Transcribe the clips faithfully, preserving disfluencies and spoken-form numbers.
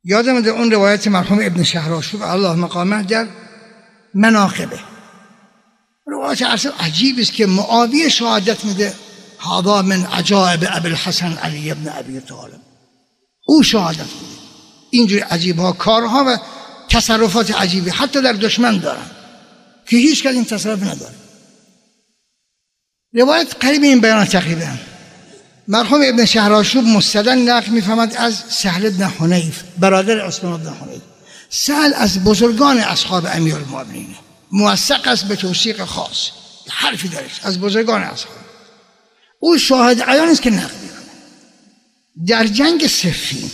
یادم در اون روایت مرحوم ابن شهرآشوب الله مقامه در مناقبه، روایت اصلا عجیب است که معاویه شهادت میده هذا من عجائب ابی الحسن علی ابن ابی طالب، او شهادت میده. اینجور عجیب ها کارها و تصرفات عجیبی حتی در دشمن دارن که هیچ کس این تصرف نداره. روایت قریب این بیان تقریبا مرحوم ابن شهرآشوب مستدل نقل میفهمد از سهل بن حنیف برادر عثمان بن حنیف. سهل از بزرگان اصحاب امیرالمؤمنین، موثق است به توثیق خاص، حرفی درش از بزرگان اصحاب. او شاهد عیان است که نقل میکنه. در جنگ صفین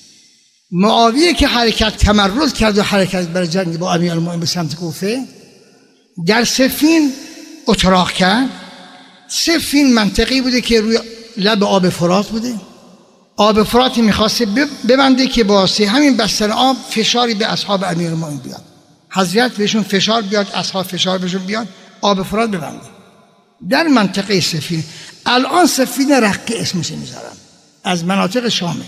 معاویه که حرکت تمرد کرد و حرکت برای جنگ با امیرالمؤمنین به سمت کوفه، در صفین اتراق کرد. صفین منطقی بوده که روی لب آب فرات بوده، آب فراتی میخواسته ببنده که باعث همین بستن آب فشاری به اصحاب امیرالمؤمنین بیاد، حضرت بهشون فشار بیاد، اصحاب فشار بهشون بیاد، آب فرات ببنده در منطقه صفین. الان صفین رقه اسمش میذارن، از مناطق شامه.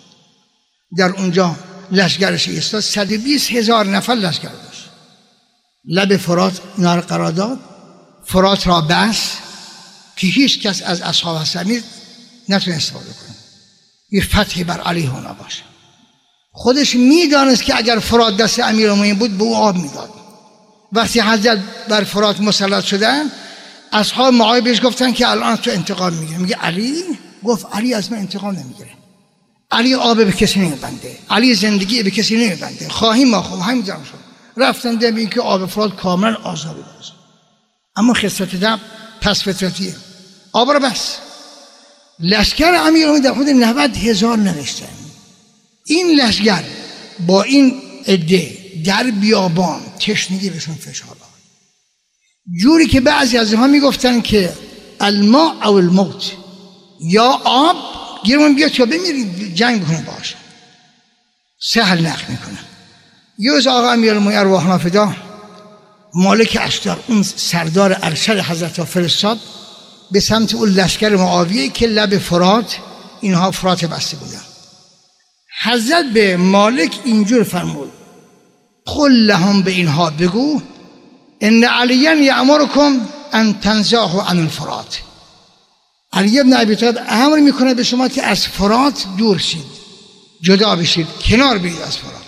در اونجا لشگرش ایستاد، صد و بیست هزار نفر لشگر داشت. لب فرات اینا رو قرار داد، فرات را بس که هیچ کس از اصحاب حسنی نتونه استفاده کنه. یه فتحی بر علیه اونا باشه. خودش میدانست که اگر فرات دست امیرالمؤمنین بود به او آب میداد. وقتی حضرت بر فرات مسلط شدن، اصحاب معاویه بهش گفتن که الان تو انتقام میگیره. میگه علی؟ گفت علی از من انتقام نمیگیره. علی آب به کسی نمیبنده، علی زندگی به کسی نمیبنده، خواهیم ما خوب همین جمع شد. رفتن در این که آب فرات کاملا آزادی داشت. اما خصلت دم پس فطرتیه، آب را بس. لشکر امیرالمؤمنین در حدود نود هزار نوشتن. این لشکر با این عده در بیابان تشنگی بهشون فشار داد، جوری که بعضی از اینها میگفتن که الماء او الموت، یا آب گیرمون بیاد یا بمیرید جنگ بکنه باشه. سهل نقل میکنه یه روز آقا امیرالمؤمنین ارواحنا فدا مالک اشتر، اون سردار ارشد حضرت فرستاد به سمت اون لشکر معاویه که لب فرات، اینها فرات بسته بودن. حضرت به مالک اینجور فرمود قل لهم، به اینها بگو ان علیا یامرکم ان تنزاحوا عن الفرات. علی ابن ابی طالب امر میکنه به شما که از فرات دور شید، جدا بشید، کنار برید از فرات.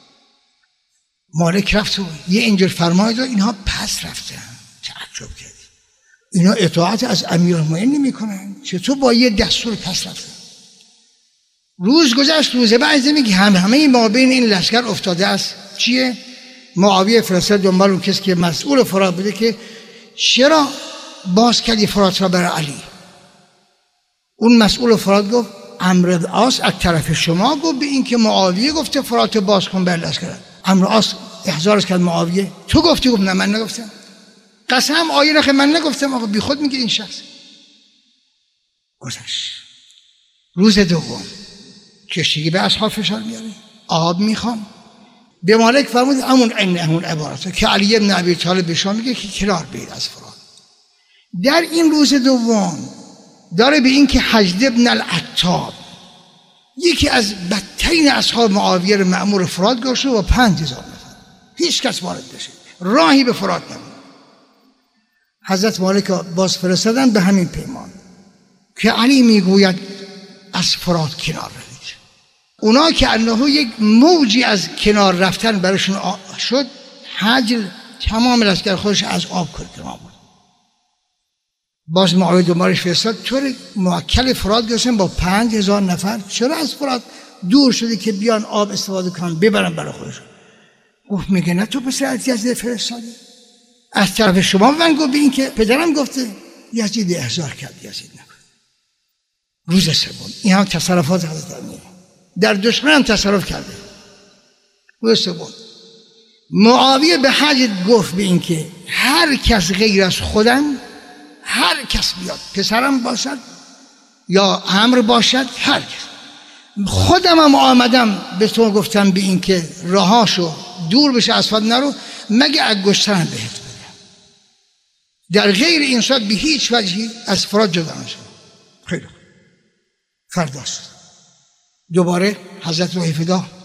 مالک رفت و یه اینجور فرمایش داد، اینها پس رفتن. تعجب کردی اینا اطاعت از امیرالمؤمنین نمیکنن، چطور با یه دستور پس رفتن؟ روز گذشت، روز بعد میگه هم همه ما بین این لشکر افتاده است. چیه؟ معاویه فرستاد دنبال اون کسی که مسئول فرات بوده که چرا باز کردی فرات را برای علی؟ اون مسئول فرات گفت عمرو بن عاص از طرف شما گفت به این که معاویه گفته فرات باز کن بر لشکر. عمرو بن عاص احضارش کرد معاویه تو گفتی؟ گفت نه من نگفتم. قسم آیه نخه من نگفتم. آقا بی خود میگه این شخص. گذشت. روز دوم کشتیگی به اصحاب فشار میاره، آب میخوان. به مالک فرمود همون این همون عبارت که علی بن ابی طالب به شما میگه که کنار برید از فرات. در این روز دوم داره به این که حجد بن العتاب یکی از بدترین اصحاب معاویه رو مأمور فرات گذاشت و پنج هزار نفر هیچ کس وارد بشه، راهی به فرات نبود. حضرت مالک باز فرستادن به همین پیمان که علی میگوید از فرات کنار روید. اونا که انه یک موجی از کنار رفتن براشون شد، حجر تمام لشکر خودش از آب کرد تمام بود. باز معاویه دوبارش فرستاد طور موکل فرات گذاشتن با پنج هزار نفر. چرا از فرات دور شده که بیان آب استفاده کنن ببرن برای خودشون؟ گفت میگه نه تو پسر از یزید فرستادی، از طرف شما من گفت به این که پدرم گفته. یزید احضار کرد، یزید نکرد. روز سوم این هم تصرفات حضرت امیر در دشمن هم تصرف کرده. روز سوم معاویه به حجد گفت به این که هر کس غیر از خودم، هر کس بیاد، پسرم باشد یا عمرو باشد، هر کس، خودم هم آمدم به تو گفتم به این که راهاشو دور بشه از فرات نرو مگه از گشتن بهت بده. در غیر این صورت به هیچ وجهی از فرات جدا نشد. خیلی فرداست دوباره حضرت روح فدا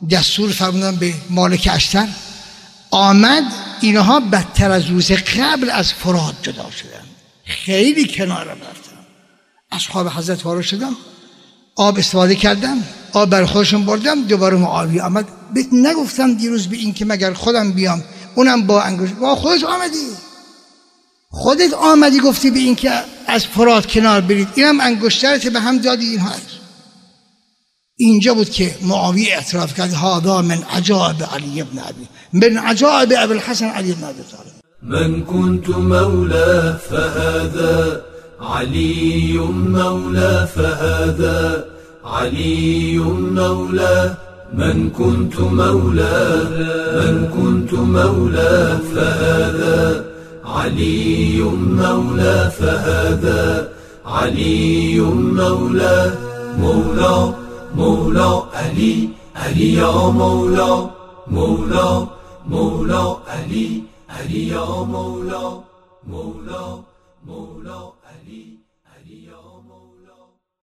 دستور فرمودن به مالک اشتر، آمد اینها بدتر از روز قبل از فرات جدا شدن، خیلی کنار رفتن. اصحاب حضرت وارد شدن، آب استفاده کردم، آب بر خودشون بردم. دوباره معاویه آمد، بهت نگفتم دیروز به این که مگر خودم بیام اونم با انگشت؟ با خودت آمدی، خودت آمدی گفتی به این که از فرات کنار برید، اینم انگشترت به هم دادی. این هست اینجا بود که معاویه اعتراف کرد هذا من عجائب علی بن ابی من عجائب ابی الحسن علی بن ابی طالب. من كنت مولاه فهذا علي مولاه فهذا علي مولاه من كنت مولاه من كنت مولاه فهذا علي مولاه فهذا علي مولاه مولا مولا علي علي يا مولا مولا مولا علي علي يا مولا مولا مولا علي علي يا مولا.